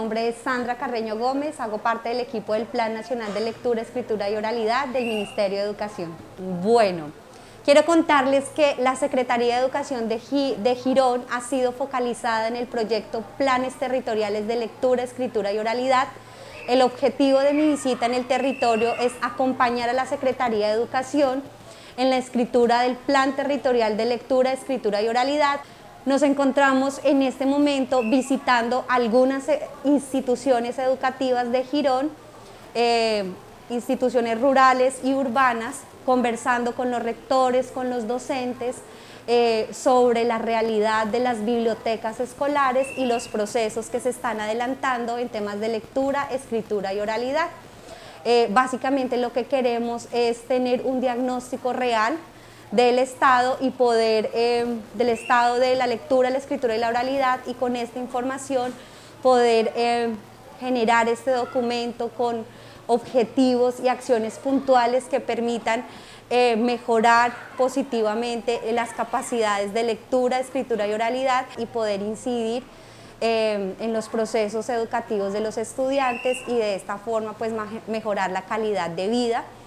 nombre es Sandra Carreño Gómez, hago parte del equipo del Plan Nacional de Lectura, Escritura y Oralidad del Ministerio de Educación. Bueno, quiero contarles que la Secretaría de Educación de Girón ha sido focalizada en el proyecto Planes Territoriales de Lectura, Escritura y Oralidad. El objetivo de mi visita en el territorio es acompañar a la Secretaría de Educación en la escritura del Plan Territorial de Lectura, Escritura y Oralidad. Nos encontramos en este momento visitando algunas instituciones educativas de Girón, instituciones rurales y urbanas, conversando con los rectores, con los docentes, sobre la realidad de las bibliotecas escolares y los procesos que se están adelantando en temas de lectura, escritura y oralidad. Básicamente lo que queremos es tener un diagnóstico real del estado y poder, del estado de la lectura, la escritura y la oralidad, y con esta información poder generar este documento con objetivos y acciones puntuales que permitan mejorar positivamente las capacidades de lectura, escritura y oralidad y poder incidir en los procesos educativos de los estudiantes y de esta forma pues mejorar la calidad de vida